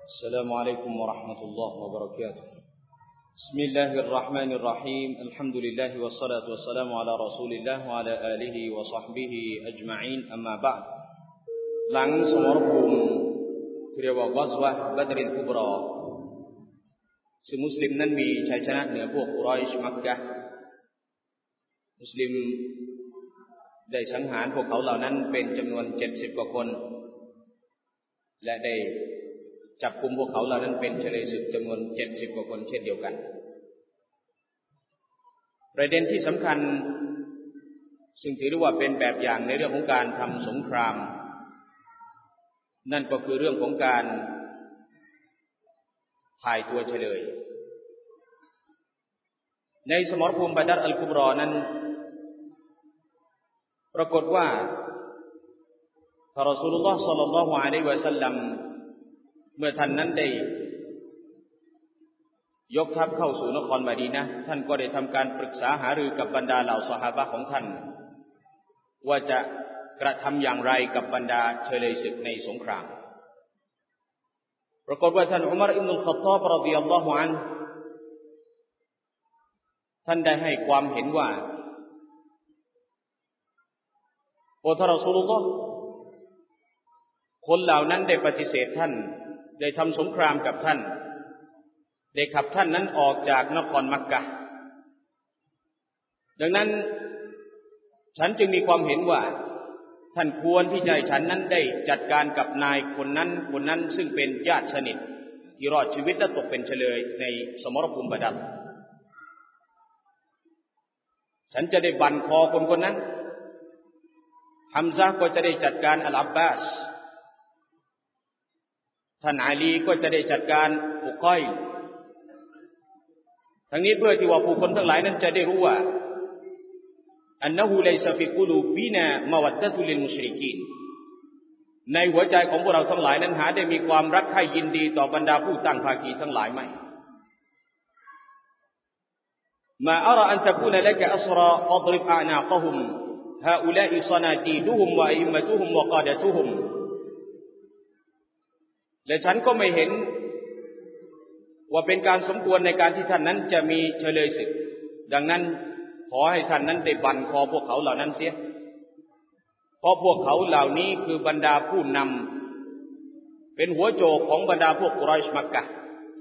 السلام عليكم ورحمة الله وبركاته بسم الله الرحمن الرحيم الحمد لله والصلاة والسلام على رسول الله وعلى آله وصحبه أجمعين أما بعد หลังสมรภูมิที่เรียกว่ากัซวะห์บัดริลกุบรอซึ่งมุสลิมนั้นมีชัยชนะเหนือพวกกุรอยชมักกะห์มุสลิมได้สังหารพวกเขาเหล่านั้นเป็นจำนวน70กว่าคนและได้จับกุมพวกเขาเหล่านั้นเป็นเฉลยศึกจำนวน70กว่าคนเช่นเดียวกันประเด็นที่สำคัญซึ่งถือได้ว่าเป็นแบบอย่างในเรื่องของการทำสงครามนั่นก็คือเรื่องของการถ่ายตัวเฉลยในสมรภูมิบัดรอัลกุบรอนั้นปรากฏว่าท่านรอซูลุลลอฮ์ศ็อลลัลลอฮุอะลัยฮิวะซัลลัมเมื่อท่านนั้นได้ยกทัพเข้าสู่นครมะดีนะห์ท่านก็ได้ทำการปรึกษาหารือกับบรรดาเหล่าซอฮาบะห์ของท่านว่าจะกระทำอย่างไรกับบรรดาเฉลยศึกในสงครามปรากฏว่าท่านอุมัรอิบนุลค็อฏฏอบรอฎิยัลลอฮุอันฮุท่านได้ให้ความเห็นว่าโอ้ท่านรอซูลุลลอฮ์คนเหล่านั้นได้ปฏิเสธท่านได้ทำสงครามกับท่านได้ขับท่านนั้นออกจากนครมักกะห์ดังนั้นฉันจึงมีความเห็นว่าท่านควรที่จะให้ฉันนั้นได้จัดการกับนายคนนั้นซึ่งเป็นญาติสนิทที่รอดชีวิตและตกเป็นเฉลยในสมรภูมิบัดรฉันจะได้บั่นคอคนนั้นฮัมซะห์ก็จะได้จัดการอัลอับบาสท่านอาลีก็จะได้จัดการอุกัยทั้งนี้เพื่อที่ว่าผู้คนทั้งหลายนั้นจะได้รู้ว่าอันนะฮูลัยซะฟิกุลูบินามะวัดดะตุลิลมุชริกีนในหัวใจของพวกเราทั้งหลายนั้นหาได้มีความรักใคร่ยินดีต่อบรรดาผู้ตั้งภาคีทั้งหลายไม่มาอะรออันตะกูนละกะอัศรออัฎริบอะนากะฮุมฮาอุลาอิศนาตีดุฮุมวะอิมมะตุฮุมวะกอดะตุฮุมและฉันก็ไม่เห็นว่าเป็นการสมควรในการที่ท่านนั้นจะมีเฉลยศึกดังนั้นขอให้ท่านนั้นได้บั่นคอพวกเขาเหล่านั้นเสียเพราะพวกเขาเหล่านี้คือบรรดาผู้นำเป็นหัวโจกของบรรดาพวกกุรอยชมักกะห์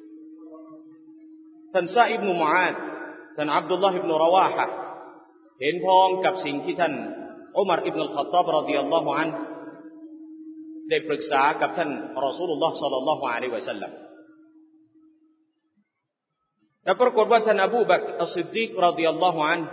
ท่านซะอิบนุมุอาดท่านอับดุลลอฮ์อิบนุรอวาฮะห์เห็นพ้องกับสิ่งที่ท่านอุมัรอิบนุลค็อฏฏอบรอฎิยัลลอฮุอันฮุได้ปรึกษากับท่านรอซูลุลลอฮ์ศ็อลลัลลอฮุอะลัยฮิวะซัลลัมและปรากฏว่าท่านอบูบักรอัศซิดดีกรอฎิยัลลอฮุอันฮุ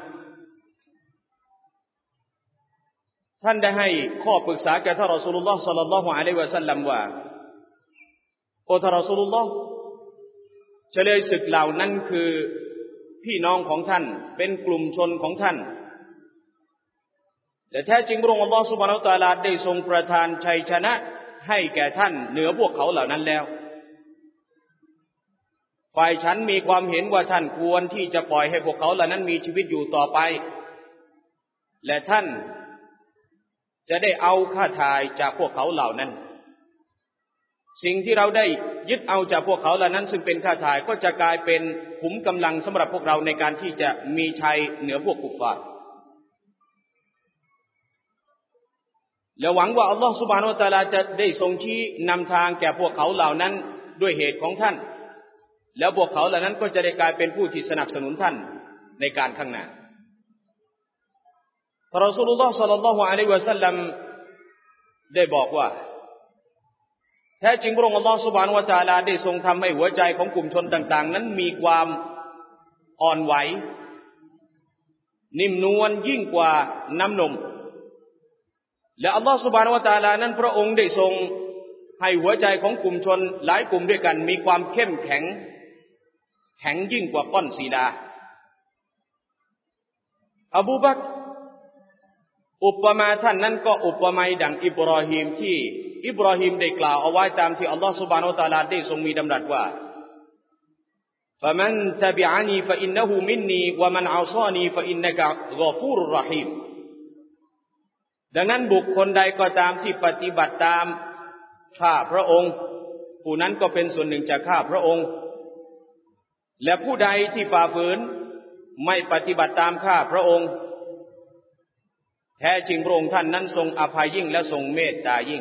ท่านได้ให้ข้อปรึกษาแก่ท่านรอซูลุลลอฮ์ศ็อลลัลลอฮุอะลัยฮิวะซัลลัมว่าโอ้ท่านรอซูลุลลอฮ์เฉลยศึกเหล่านั้นคือพี่น้องของท่านเป็นกลุ่มชนของท่านแต่แท้จริงพระองค์อัลเลาะห์ซุบฮานะฮูวะตะอาลาได้ทรงประทานชัยชนะให้แก่ท่านเหนือพวกเขาเหล่านั้นแล้วฝ่ายฉันมีความเห็นว่าท่านควรที่จะปล่อยให้พวกเขาเหล่านั้นมีชีวิตอยู่ต่อไปและท่านจะได้เอาค่าทายจากพวกเขาเหล่านั้นสิ่งที่เราได้ยึดเอาจากพวกเขาเหล่านั้นซึ่งเป็นค่าทายก็จะกลายเป็นขุมกำลังสำหรับพวกเราในการที่จะมีชัยเหนือพวกกุฟฟาร์และหวังว่าอัลลอฮฺซุบฮานะฮูวะตะอาลาจะได้ทรงชี้นำทางแก่พวกเขาเหล่านั้นด้วยเหตุของท่านแล้วพวกเขาเหล่านั้นก็จะได้กลายเป็นผู้ที่สนับสนุนท่านในการข้างหน้ารอซูลุลลอฮ์ศ็อลลัลลอฮุอะลัยฮิวะซัลลัมได้บอกว่าแท้จริงพระองค์อัลลอฮฺซุบฮานะฮูวะตะอาลาได้ทรงทำให้หัวใจของกลุ่มชนต่างๆนั้นมีความอ่อนไหวนิ่มนวลยิ่งกว่าน้ำนมและอัลลอฮฺซุบฮานะฮูวะตะอาลานั้นพระองค์ได้ทรงให้หัวใจของกลุ่มชนหลายกลุ่มด้วยกันมีความเข้มแข็งยิ่งกว่าก้อนศิลาอบูบักรอุปมาท่านนั้นก็อุปมาดังอิบราฮิมที่อิบราฮิมได้กล่าวเอาไว้ตามที่อัลลอฮฺซุบฮานะฮูวะตะอาลาได้ทรงมีดำรัสว่า فمن تبعني فإنه مني ومن عصاني فإنك غفور رحيم ดังนั้นบุคคลใดก็ตามที่ปฏิบัติตามข้าพระองค์ผู้นั้นก็เป็นส่วนหนึ่งจากข้าพระองค์และผู้ใดที่ฝ่าฝืนไม่ปฏิบัติตามข้าพระองค์แท้จริงพระองค์ท่านนั้นทรงอภัยยิ่งและทรงเมตตายิ่ง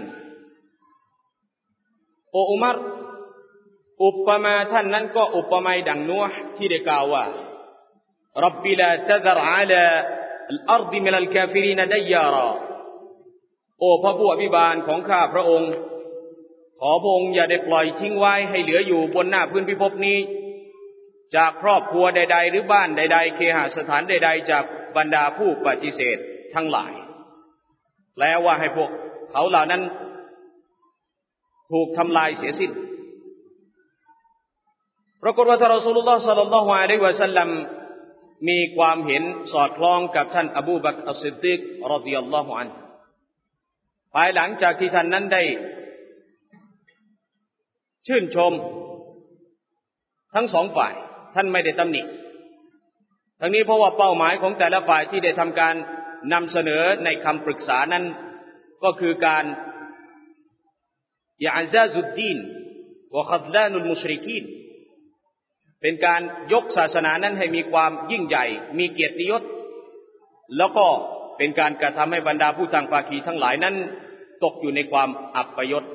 โออุมัรอุปมาท่านนั้นก็อุปไมยดังนูห์ที่ได้กล่าวว่ารับบลาตะซัรอะลาอัลอัรฎิมินัลกาฟิรีนดัยยาราโอ้พระผู้อภิบาลของข้าพระองค์ขอพระองค์อย่าได้ปล่อยทิ้งไว้ให้เหลืออยู่บนหน้าพื้นพิภพนี้จากครอบครัวใดๆหรือบ้านใดๆเคหสถานใดๆจากบรรดาผู้ปฏิเสธทั้งหลายแปลว่าให้พวกเขาเหล่านั้นถูกทำลายเสียสิ้นปรากฏว่าท่านรอซูลุลลอฮ์ ศ็อลลัลลอฮุอะลัยฮิวะซัลลัมมีความเห็นสอดคล้องกับท่านอบูบักร อัศซิดดีก รอฎิยัลลอฮุอันฮุภายหลังจากที่ท่านนั้นได้ชื่นชมทั้งสองฝ่ายท่านไม่ได้ตำหนิทั้งนี้เพราะว่าเป้าหมายของแต่ละฝ่ายที่ได้ทำการนำเสนอในคำปรึกษานั้นก็คือการอิอ์ซาซุดดีนวะคัฎลานุลมุชริกีนเป็นการยกศาสนานั้นให้มีความยิ่งใหญ่มีเกียรติยศแล้วก็เป็นการกระทำให้บรรดาผู้ตั้งภาคีทั้งหลายนั้นตกอยู่ในความอัปยศ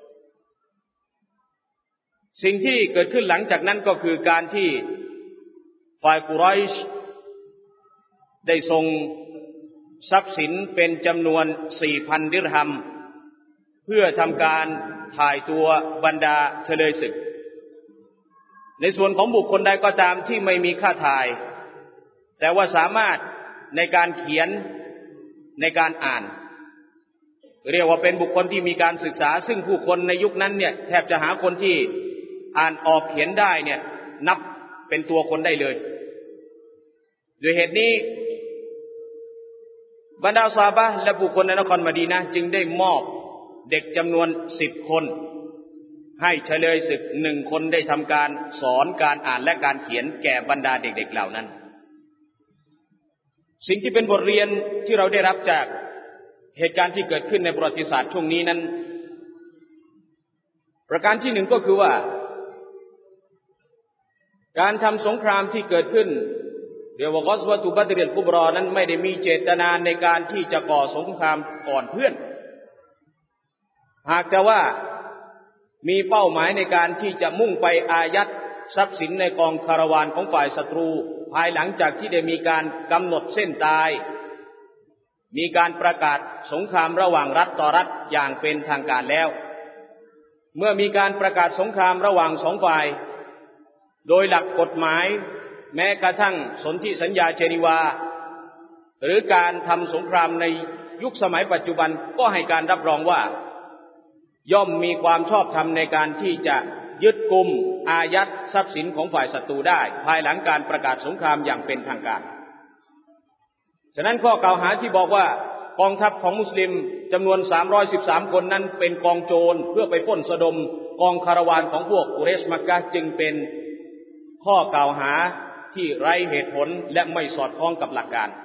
สิ่งที่เกิดขึ้นหลังจากนั้นก็คือการที่ฝ่ายกุรอยช์ได้ส่งทรัพย์สินเป็นจำนวน 4,000 ดิรฮัมเพื่อทำการถ่ายตัวบรรดาเฉลยศึกในส่วนของบุคคลใดก็ตามที่ไม่มีค่าถ่ายแต่ว่าสามารถในการเขียนในการอ่านเรียกว่าเป็นบุคคลที่มีการศึกษาซึ่งผู้คนในยุคนั้นเนี่ยแทบจะหาคนที่อ่านออกเขียนได้เนี่ยนับเป็นตัวคนได้เลยโดยเหตุนี้บรรดาซอฮาบะห์และบุคคลในนครมะดีนะห์จึงได้มอบเด็กจำนวน10 คนให้เฉลยศึก1 คนได้ทำการสอนการอ่านและการเขียนแก่บรรดาเด็กๆเหล่านั้นสิ่งที่เป็นบทเรียนที่เราได้รับจากเหตุการณ์ที่เกิดขึ้นในประวัติศาสตร์ช่วงนี้นั้นประการที่1ก็คือว่าการทำสงครามที่เกิดขึ้นเรียกว่ากัซวะตุบัดริลกุบรอนั้นไม่ได้มีเจตนาในการที่จะก่อสงครามก่อนเพื่อนหากแต่ว่ามีเป้าหมายในการที่จะมุ่งไปอายัดทรัพย์สินในกองคาราวานของฝ่ายศัตรูภายหลังจากที่ได้มีการกำหนดเส้นตายมีการประกาศสงครามระหว่างรัฐต่อรัฐอย่างเป็นทางการแล้วเมื่อมีการประกาศสงครามระหว่าง2 ฝ่ายโดยหลักกฎหมายแม้กระทั่งสนธิสัญญาเจนีวาหรือการทำสงครามในยุคสมัยปัจจุบันก็ให้การรับรองว่าย่อมมีความชอบธรรมในการที่จะยึดกุมอายัดทรัพย์สินของฝ่ายศัตรูได้ภายหลังการประกาศสงครามอย่างเป็นทางการฉะนั้นข้อกล่าวหาที่บอกว่ากองทัพของมุสลิมจำนวน313 คนนั้นเป็นกองโจรเพื่อไปปล้นสะดมกองคาราวานของพวกกุเรชมักกะฮ์จึงเป็นข้อกล่าวหาที่ไร้เหตุผลและไม่สอดคล้องกับหลักการ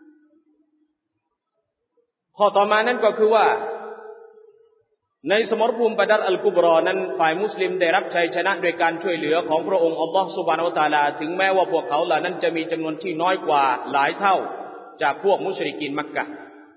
ข้อต่อมานั้นก็คือว่าในสมรภูมิบะดัรอัลกุบรอนั้นฝ่ายมุสลิมได้รับชัยชนะโดยการช่วยเหลือของพระองค์อัลลอฮฺซุบฮานะฮูวะตะอาลาถึงแม้ว่าพวกเขาเหล่านั้นจะมีจำนวนที่น้อยกว่าหลายเท่าจากพวกมุชริกีนมักกะฮ์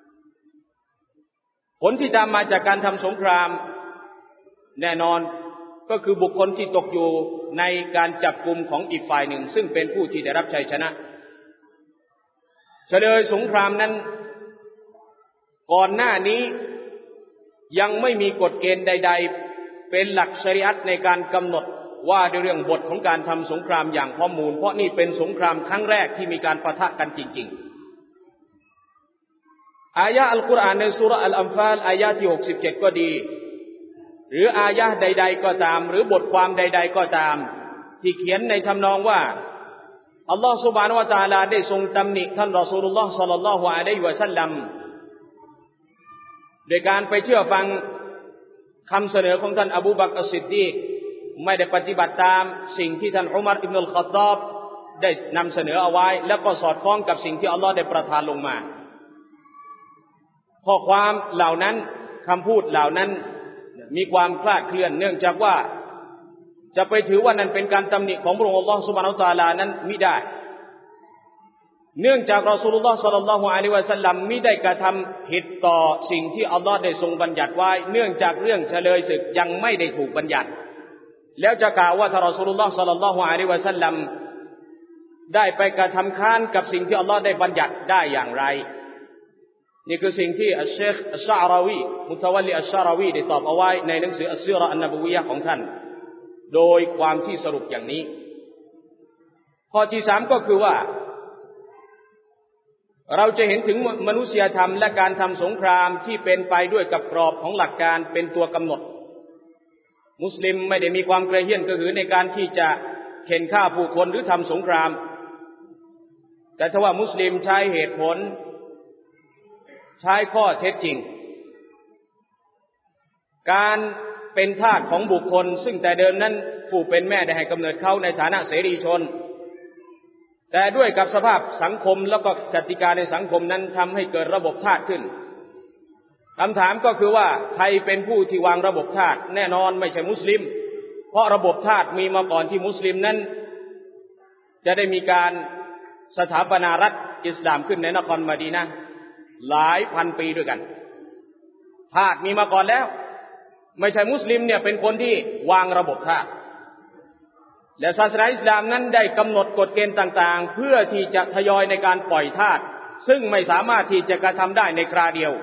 ผลที่ตามมาจากการทำสงครามแน่นอนก็คือบุคคลที่ตกอยู่ในการจับกุมของอีกฝ่ายหนึ่งซึ่งเป็นผู้ที่ได้รับชัยชนะเฉลยสงครามนั้นก่อนหน้านี้ยังไม่มีกฎเกณฑ์ใดๆเป็นหลักชะรีอะห์ในการกำหนดว่าในเรื่องบทของการทำสงครามอย่างข้อมูลเพราะนี่เป็นสงครามครั้งแรกที่มีการปะทะกันจริงๆอายะห์อัลกุรอานในซูเราะห์อัลอันฟาลอายะห์ที่67ก็ดีหรืออายะห์ใดๆก็ตามหรือบทความใดๆก็ตามที่เขียนในทำนองว่าอัลลอฮฺซุบฮานะฮูวะตะอาลาได้ทรงตำหนิท่านรอซูลุลลอฮ์ ศ็อลลัลลอฮุอะลัยฮิวะซัลลัมโดยการไปเชื่อฟังคำเสนอของท่านอบูบักร อัศซิดดีกไม่ได้ปฏิบัติตามสิ่งที่ท่านอุมัร อิบนุล ค็อฏฏอบได้นำเสนอเอาไว้แล้วก็สอดคล้องกับสิ่งที่อัลลอฮ์ได้ประทานลงมาข้อความเหล่านั้นคำพูดเหล่านั้นมีความคลาดเคลื่อนเนื่องจากว่าจะไปถือว่านั้นเป็นการตำหนิของพระองค์อัลเลาะห์ซุบฮานะฮูวะตะอาลานั้นมิได้เนื่องจากรอซูลุลลอฮ์ศ็อลลัลลอฮุอะลัยฮิวะซัลลัมมิได้กระทำผิดต่อสิ่งที่อัลเลาะห์ได้ทรงบัญญัติไว้เนื่องจากเรื่องเฉลยศึกยังไม่ได้ถูกบัญญัติแล้วจะกล่าวว่าถ้ารอซูลุลลอฮ์ศ็อลลัลลอฮุอะลัยฮิวะซัลลัมได้ไปกระทำค้านกับสิ่งที่อัลเลาะห์ได้บัญญัติได้อย่างไรนี่คือสิ่งที่อัชเชคอัชชะอาราวีมุตะวัลลิอัชชะอาราวีได้ตอบเอาไว้ในหนังสืออัสซีเราะห์อันนบวียะห์ของท่านโดยความที่สรุปอย่างนี้ข้อที่3ก็คือว่าเราจะเห็นถึงมนุษยธรรมและการทำสงครามที่เป็นไปด้วยกับกรอบของหลักการเป็นตัวกำหนดมุสลิมไม่ได้มีความกระเหี้ยนกระหือในการที่จะเข็นฆ่าผู้คนหรือทำสงครามแต่ถ้าว่ามุสลิมใช้เหตุผลใช้ข้อเท็จจริงการเป็นทาสของบุคคลซึ่งแต่เดิมนั้นผู้เป็นแม่ได้ให้กำเนิดเขาในฐานะเสรีชนแต่ด้วยกับสภาพสังคมแล้วก็กติกาในสังคมนั้นทำให้เกิดระบบทาสขึ้นคำถามก็คือว่าใครเป็นผู้ที่วางระบบทาสแน่นอนไม่ใช่มุสลิมเพราะระบบทาสมีมาก่อนที่มุสลิมนั้นจะได้มีการสถาปนารัฐอิสลามขึ้นในนครมะดีนะห์หลายพันปีด้วยกันทาสมีมาก่อนแล้วไม่ใช่มุสลิมเนี่ยเป็นคนที่วางระบบทาสและศาสนาอิสลามนั้นได้กำหนดกฎเกณฑ์ต่างๆเพื่อที่จะทยอยในการปล่อยทาสซึ่งไม่สามารถที่จะกระทำได้ในคราเดียว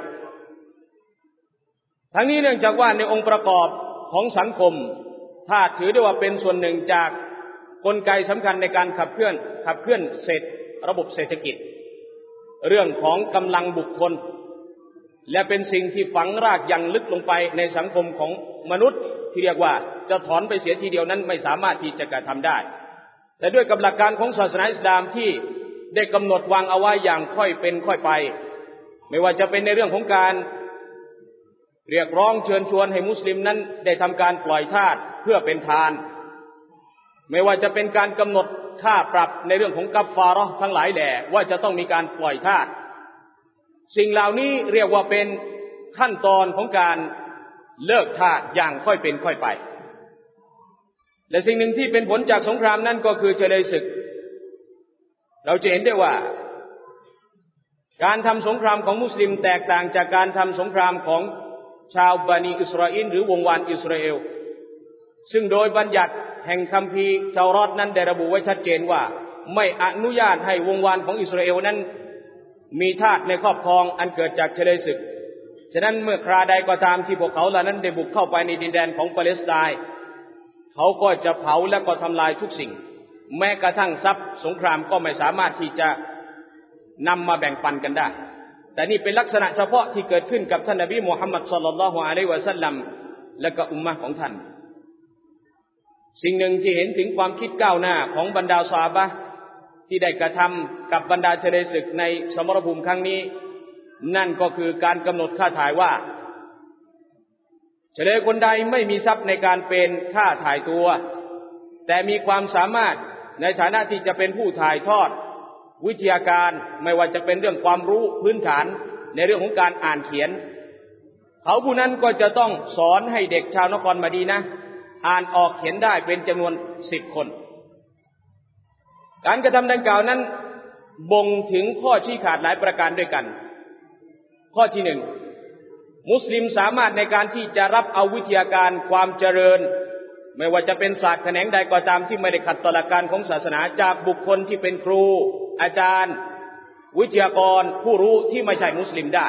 ทั้งนี้เนื่องจากว่าในองค์ประกอบของสังคมทาสถือได้ว่าเป็นส่วนหนึ่งจากกลไกสำคัญในการขับเคลื่อนระบบเศรษฐกิจเรื่องของกำลังบุคคลและเป็นสิ่งที่ฝังรากอย่างลึกลงไปในสังคมของมนุษย์ที่เรียกว่าจะถอนไปเสียทีเดียวนั้นไม่สามารถที่จะกระทำได้แต่ด้วยกับหลักการของศาสนาอิสลามที่ได้กำหนดวางเอาไว้อย่างค่อยเป็นค่อยไปไม่ว่าจะเป็นในเรื่องของการเรียกร้องเชิญชวนให้มุสลิมนั้นได้ทำการปล่อยทาสเพื่อเป็นทานไม่ว่าจะเป็นการกำหนดค่าปรับในเรื่องของกัฟฟาเราะห์ทั้งหลายแหล่ว่าจะต้องมีการปล่อยทาสสิ่งเหล่านี้เรียกว่าเป็นขั้นตอนของการเลิกทาสอย่างค่อยเป็นค่อยไปและสิ่งหนึ่งที่เป็นผลจากสงครามนั้นก็คือเฉลยศึกเราจะเห็นได้ว่าการทำสงครามของมุสลิมแตกต่างจากการทำสงครามของชาวบันิอิสราเอลหรือวงวานอิสราเอลซึ่งโดยบัญญัติแห่งคัมภีร์เตารอตนั้นได้ระบุไว้ชัดเจนว่าไม่อนุญาตให้วงวานของอิสราเอลนั้นมีทาสในครอบครองอันเกิดจากเฉลยศึกฉะนั้นเมื่อคราใดก็ตามที่พวกเขาเหล่านั้นได้บุกเข้าไปในดินแดนของปาเลสไตน์เขาก็จะเผาและก็ทำลายทุกสิ่งแม้กระทั่งทรัพย์สงครามก็ไม่สามารถที่จะนำมาแบ่งปันกันได้แต่นี่เป็นลักษณะเฉพาะที่เกิดขึ้นกับท่านนบีมุฮัมมัดศ็อลลัลลอฮุอะลัยฮิวะซัลลัมและก็อุมมะห์ของท่านสิ่งหนึ่งที่เห็นถึงความคิดก้าวหน้าของบรรดาซอฮาบะห์ที่ได้กระทำกับบรรดาเฉลยศึกในสมรภูมิครั้งนี้นั่นก็คือการกำหนดค่าถ่ายว่าเฉลยคนใดไม่มีทรัพย์ในการเป็นค่าถ่ายตัวแต่มีความสามารถในฐานะที่จะเป็นผู้ถ่ายทอดวิทยาการไม่ว่าจะเป็นเรื่องความรู้พื้นฐานในเรื่องของการอ่านเขียนเขาผู้นั้นก็จะต้องสอนให้เด็กชาวนครมะดีนะห์อ่านออกเขียนได้เป็นจำนวน10 คนการกระทำดังกล่าวนั้นบ่งถึงข้อชี้ขาดหลายประการด้วยกันข้อที่1มุสลิมสามารถในการที่จะรับเอาวิทยาการความเจริญไม่ว่าจะเป็นศาสตร์แขนงใดก็ตามที่ไม่ได้ขัดต่อหลักการของศาสนาจากบุคคลที่เป็นครูอาจารย์วิทยากรผู้รู้ที่ไม่ใช่มุสลิมได้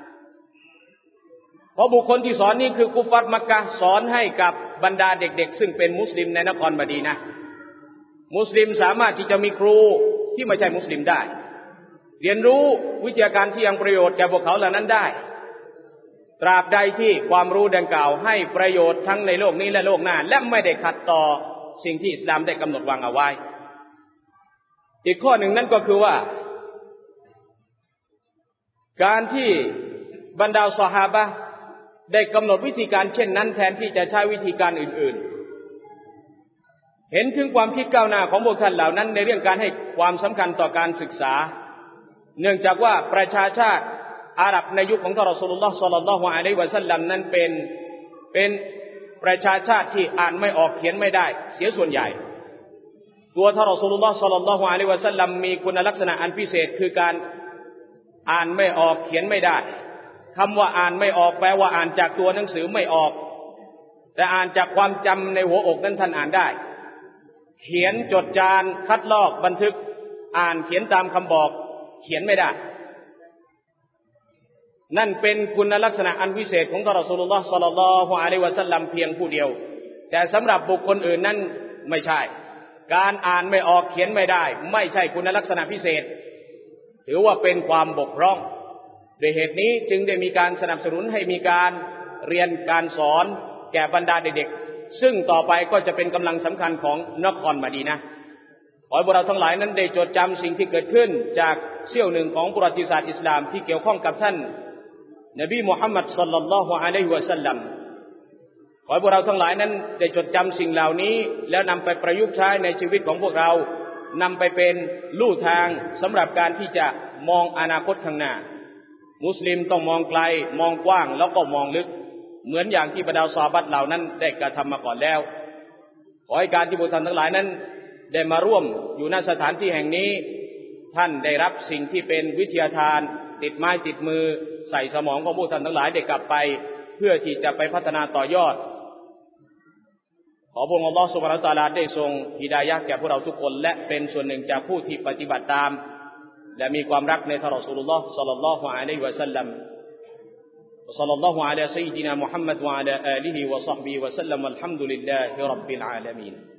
เพราะบุคคลที่สอนนี้คือกุฟาร์มักกะฮ์สอนให้กับบรรดาเด็กๆซึ่งเป็นมุสลิมในนครมะดีนะห์มุสลิมสามารถที่จะมีครูที่ไม่ใช่มุสลิมได้เรียนรู้วิทยาการที่ยังประโยชน์แก่พวกเขาเหล่านั้นได้ตราบใดที่ความรู้ดังกล่าวให้ประโยชน์ทั้งในโลกนี้และโลกหน้าและไม่ได้ขัดต่อสิ่งที่อิสลามได้กำหนดวางเอาไว้อีกข้อหนึ่งนั่นก็คือว่าการที่บรรดาซอฮาบะห์ได้กำหนดวิธีการเช่นนั้นแทนที่จะใช้วิธีการอื่นๆเห็นถึงความคิดก้าวหน้าของพวกท่านเหล่านั้นในเรื่องการให้ความสำคัญต่อการศึกษาเนื่องจากว่าประชาชาติอาหรับในยุคของท่านรอซูลุลลอฮ์ศ็อลลัลลอฮุอะลัยฮิวะซัลลัมนั้นเป็นประชาชาติที่อ่านไม่ออกเขียนไม่ได้เสียส่วนใหญ่ตัวท่านรอซูลุลลอฮ์ศ็อลลัลลอฮุอะลัยฮิวะซัลลัมมีคุณลักษณะอันพิเศษคือการอ่านไม่ออกเขียนไม่ได้คำว่าอ่านไม่ออกแปลว่าอ่านจากตัวหนังสือไม่ออกแต่อ่านจากความจำในหัวอกนั้นท่านอ่านได้เขียนจดจานคัดลอกบันทึกอ่านเขียนตามคำบอกเขียนไม่ได้นั่นเป็นคุณลักษณะอันวิเศษของท่านรอซูลุลลอฮ์ศ็อลลัลลอฮุอะลัยฮิวะซัลลัมเพียงผู้เดียวแต่สำหรับบุคคลอื่นนั้นไม่ใช่การอ่านไม่ออกเขียนไม่ได้ไม่ใช่คุณลักษณะพิเศษถือว่าเป็นความบกพร่องด้วยเหตุนี้จึงได้มีการสนับสนุนให้มีการเรียนการสอนแก่บรรดาเด็กๆซึ่งต่อไปก็จะเป็นกำลังสำคัญของนครมะดีนะห์ขอให้พวกเราทั้งหลายนั้นได้จดจำสิ่งที่เกิดขึ้นจากเสี้ยวหนึ่งของประวัติศาสตร์อิสลามที่เกี่ยวข้องกับท่านนบีมุฮัมมัดศ็อลลัลลอฮุอะลัยฮิวะซัลลัมขอให้พวกเราทั้งหลายนั้นได้จดจำสิ่งเหล่านี้แล้วนำไปประยุกต์ใช้ในชีวิตของพวกเรานำไปเป็นลู่ทางสำหรับการที่จะมองอนาคตข้างหน้ามุสลิมต้องมองไกลมองกว้างแล้วก็มองลึกเหมือนอย่างที่บรรดาซอฮาบะห์เหล่านั้นได้กระทำมาก่อนแล้วขอให้การที่พวกท่านทั้งหลายนั้นได้มาร่วมอยู่ณสถานที่แห่งนี้ท่านได้รับสิ่งที่เป็นวิทยาทานติดไม้ติดมือใส่สมองของพวกท่านทั้งหลายได้กลับไปเพื่อที่จะไปพัฒนาต่อยอดขอพระองค์อัลเลาะห์ซุบฮานะฮูวะตะอาลาได้ทรงฮิดายะห์แก่พวกเราทุกคนและเป็นส่วนหนึ่งจากผู้ที่ปฏิบัติตามและมีความรักในท่านรอซูลุลลอฮ์ศ็อลลัลลอฮุอะลัยฮิวะซัลลัมوصلى الله على سيدنا محمد وعلى آله وصحبه وسلم والحمد لله رب العالمين